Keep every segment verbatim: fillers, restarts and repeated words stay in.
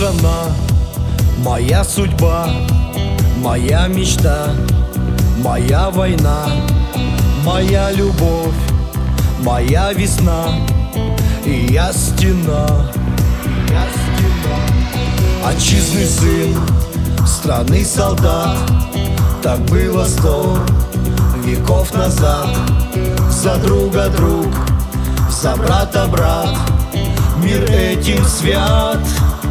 страна, моя судьба, моя мечта, моя война, моя любовь, моя весна, и я стена, я стена. Отчизны сын, страны солдат, так было сто веков назад. За друга друг, за брата брат, мир этим свят.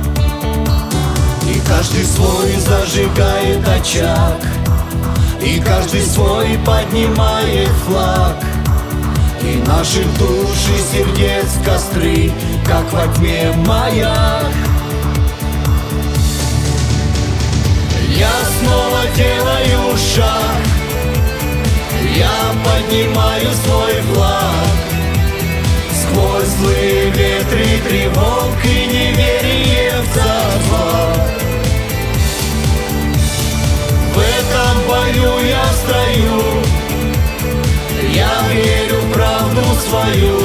И каждый свой зажигает очаг, и каждый свой поднимает флаг. И наших душ и сердец костры, как во тьме маяк. Я снова делаю шаг, я поднимаю свой флаг. Сквозь злые ветры тревог и неверие в зла. В этом бою я стою, я верю в правду свою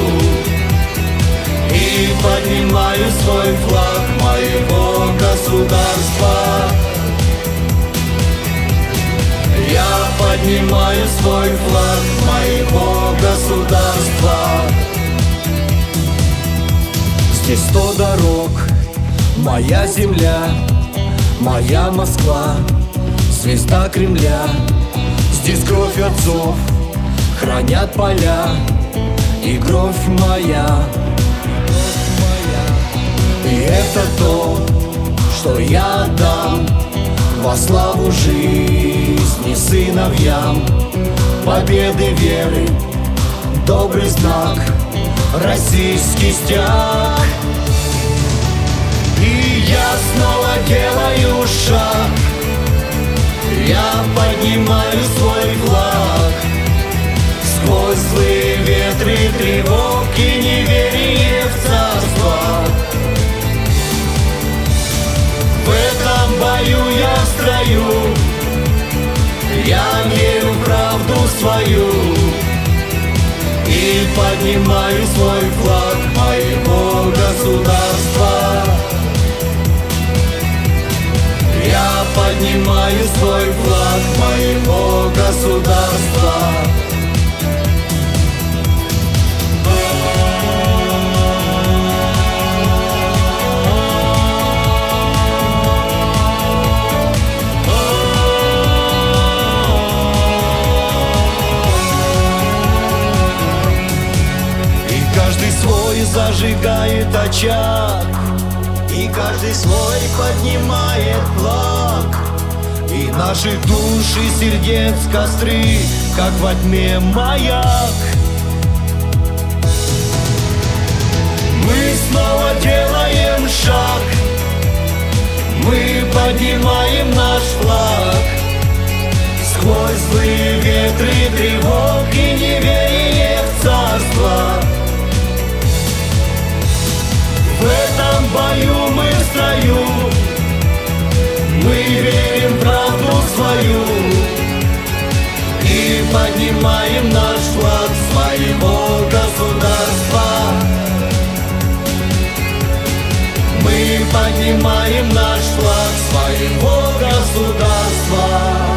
и поднимаю свой флаг моего государства. Я поднимаю свой флаг моего государства. Здесь сто дорог, моя земля, моя Москва, звезда Кремля. Здесь кровь отцов хранят поля, и кровь моя, и это то, что я отдам во славу жизни сыновьям. Победы веры, добрый знак, российский стяг. И я снова делаю шаг, я поднимаю свой флаг. Сквозь злые ветры тревог и неверие в царство. В этом бою я в строю, я верю в правду свою и поднимаю свой флаг моего государства. Я поднимаю свой флаг моего государства. Зажигает очаг, и каждый свой поднимает флаг. И наших душ и сердец костры, как во тьме маяк. Мы снова делаем шаг, мы поднимаем наш флаг. Сквозь злые ветры тревог и неверие в царство. В этом бою мы в строю, мы верим в правду свою и поднимаем наш флаг своего государства. Мы поднимаем наш флаг своего государства.